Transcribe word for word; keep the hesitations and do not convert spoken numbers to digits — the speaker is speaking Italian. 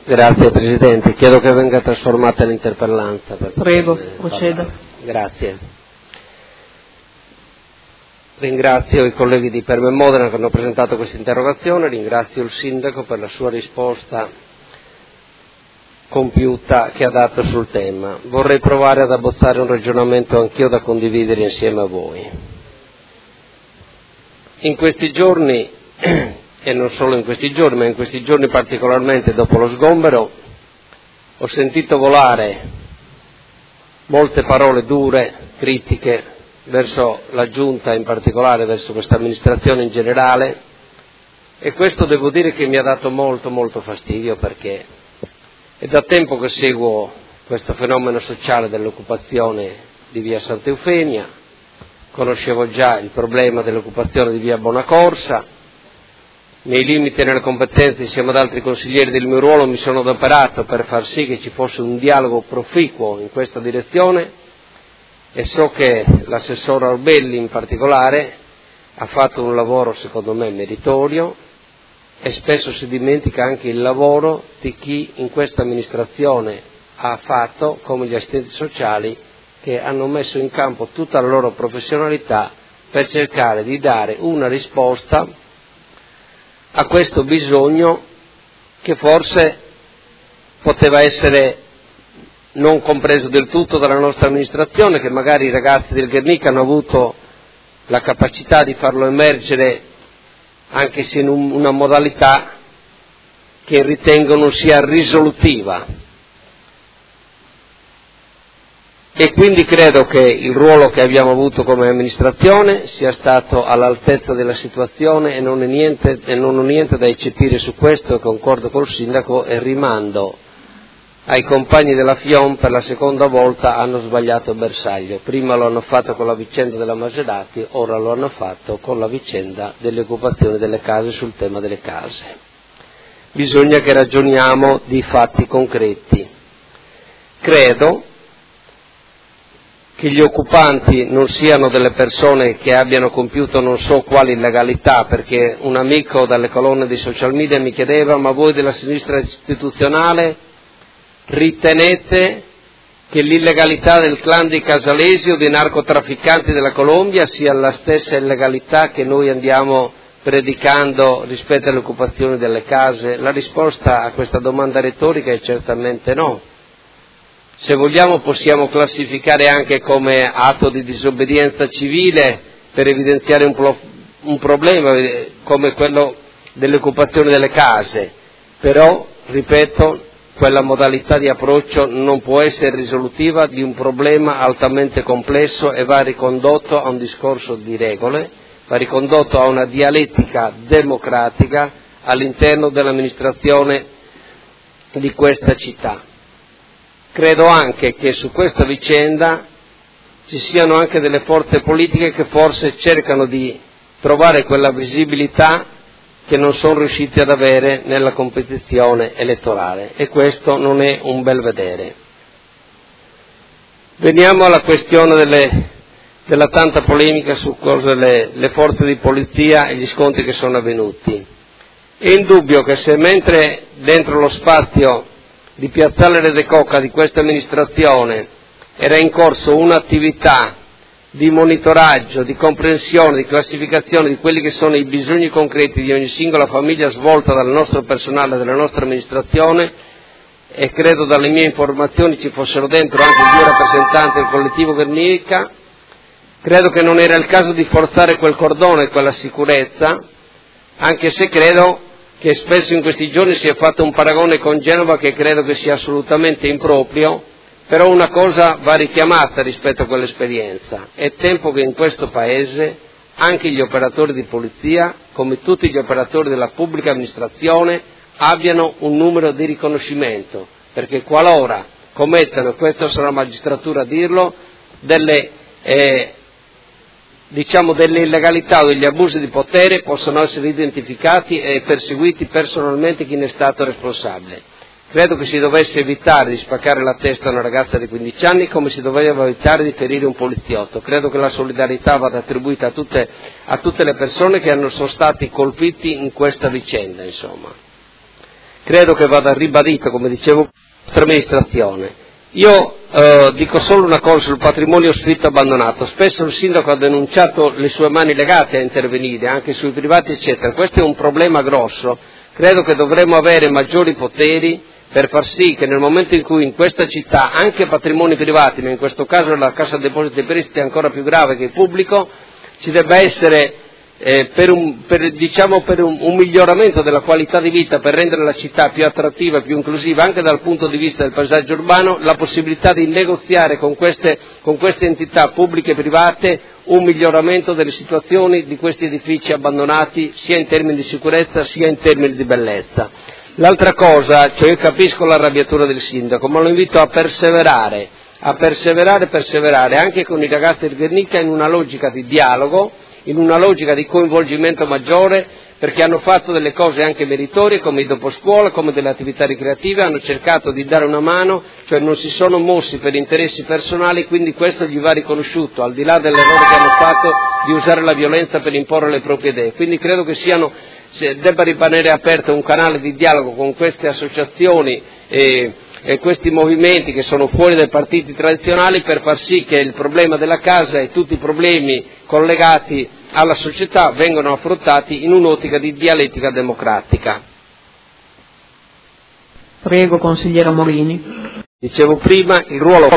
Grazie Presidente, chiedo che venga trasformata l'interpellanza. Prego, proceda. Grazie. Ringrazio i colleghi di Perme Modena che hanno presentato questa interrogazione, ringrazio il Sindaco per la sua risposta compiuta che ha dato sul tema. Vorrei provare ad abbozzare un ragionamento anch'io da condividere insieme a voi. In questi giorni, e non solo in questi giorni, ma in questi giorni particolarmente dopo lo sgombero, ho sentito volare molte parole dure, critiche, verso la Giunta in particolare, verso questa amministrazione in generale, e questo devo dire che mi ha dato molto molto fastidio, perché è da tempo che seguo questo fenomeno sociale dell'occupazione di via Santa Eufemia, conoscevo già il problema dell'occupazione di via Bonacorsa, nei limiti e nelle competenze insieme ad altri consiglieri del mio ruolo mi sono adoperato per far sì che ci fosse un dialogo proficuo in questa direzione, e so che l'assessore Orbelli in particolare ha fatto un lavoro secondo me meritorio, e spesso si dimentica anche il lavoro di chi in questa amministrazione ha fatto, come gli assistenti sociali, che hanno messo in campo tutta la loro professionalità per cercare di dare una risposta a questo bisogno che forse poteva essere non compreso del tutto dalla nostra amministrazione, che magari i ragazzi del Guernica hanno avuto la capacità di farlo emergere anche se in un, una modalità che ritengono sia risolutiva. E quindi credo che il ruolo che abbiamo avuto come amministrazione sia stato all'altezza della situazione, e non, è niente, e non ho niente da eccepire su questo, e concordo col Sindaco, e rimando ai compagni della FIOM per la seconda volta hanno sbagliato bersaglio. Prima lo hanno fatto con la vicenda della Maserati, ora lo hanno fatto con la vicenda delle occupazioni delle case, sul tema delle case. Bisogna che ragioniamo di fatti concreti. Credo che gli occupanti non siano delle persone che abbiano compiuto non so quali illegalità, perché un amico dalle colonne dei social media mi chiedeva: ma voi della sinistra istituzionale ritenete che l'illegalità del clan di Casalesi o dei narcotrafficanti della Colombia sia la stessa illegalità che noi andiamo predicando rispetto alle occupazioni delle case? La risposta a questa domanda retorica è certamente no. Se vogliamo possiamo classificare anche come atto di disobbedienza civile, per evidenziare un, pro- un problema come quello dell'occupazione delle case, però, ripeto, quella modalità di approccio non può essere risolutiva di un problema altamente complesso e va ricondotto a un discorso di regole, va ricondotto a una dialettica democratica all'interno dell'amministrazione di questa città. Credo anche che su questa vicenda ci siano anche delle forze politiche che forse cercano di trovare quella visibilità che non sono riusciti ad avere nella competizione elettorale, e questo non è un bel vedere. Veniamo alla questione delle, della tanta polemica su cosa le, le forze di polizia e gli scontri che sono avvenuti. È indubbio che se mentre dentro lo spazio di Piazzale Re de Coca di questa amministrazione era in corso un'attività di monitoraggio, di comprensione, di classificazione di quelli che sono i bisogni concreti di ogni singola famiglia svolta dal nostro personale della nostra amministrazione, e credo dalle mie informazioni ci fossero dentro anche due rappresentanti del collettivo Guernica, credo che non era il caso di forzare quel cordone e quella sicurezza, anche se credo che spesso in questi giorni si è fatto un paragone con Genova che credo che sia assolutamente improprio, però una cosa va richiamata rispetto a quell'esperienza: è tempo che in questo Paese anche gli operatori di polizia, come tutti gli operatori della pubblica amministrazione, abbiano un numero di riconoscimento, perché qualora commettano, e questo sarà la magistratura a dirlo, delle eh, diciamo delle illegalità o degli abusi di potere, possono essere identificati e perseguiti personalmente chi ne è stato responsabile. Credo che si dovesse evitare di spaccare la testa a una ragazza di quindici anni, come si doveva evitare di ferire un poliziotto. Credo che la solidarietà vada attribuita a tutte, a tutte le persone che hanno, sono stati colpiti in questa vicenda, insomma. credo che vada ribadito, come dicevo, la nostra amministrazione. Io eh, dico solo una cosa sul patrimonio sfitto abbandonato. Spesso il sindaco ha denunciato le sue mani legate a intervenire, anche sui privati eccetera. Questo è un problema grosso. Credo che dovremmo avere maggiori poteri per far sì che nel momento in cui in questa città anche patrimoni privati, ma in questo caso la Cassa Depositi e Prestiti è ancora più grave che il pubblico, ci debba essere eh, per, un, per, diciamo, per un, un miglioramento della qualità di vita, per rendere la città più attrattiva e più inclusiva anche dal punto di vista del paesaggio urbano, la possibilità di negoziare con queste, con queste entità pubbliche e private un miglioramento delle situazioni di questi edifici abbandonati sia in termini di sicurezza sia in termini di bellezza. L'altra cosa, cioè io capisco l'arrabbiatura del sindaco, ma lo invito a perseverare, a perseverare, perseverare anche con i ragazzi del Guernica in una logica di dialogo, in una logica di coinvolgimento maggiore, perché hanno fatto delle cose anche meritorie come i doposcuola, come delle attività ricreative, hanno cercato di dare una mano, cioè non si sono mossi per interessi personali, quindi questo gli va riconosciuto, al di là dell'errore che hanno fatto di usare la violenza per imporre le proprie idee. Quindi credo che siano, debba rimanere aperto un canale di dialogo con queste associazioni e, e questi movimenti che sono fuori dai partiti tradizionali per far sì che il problema della casa e tutti i problemi collegati alla società vengano affrontati in un'ottica di dialettica democratica. Prego, consigliere Morini. Dicevo prima, il ruolo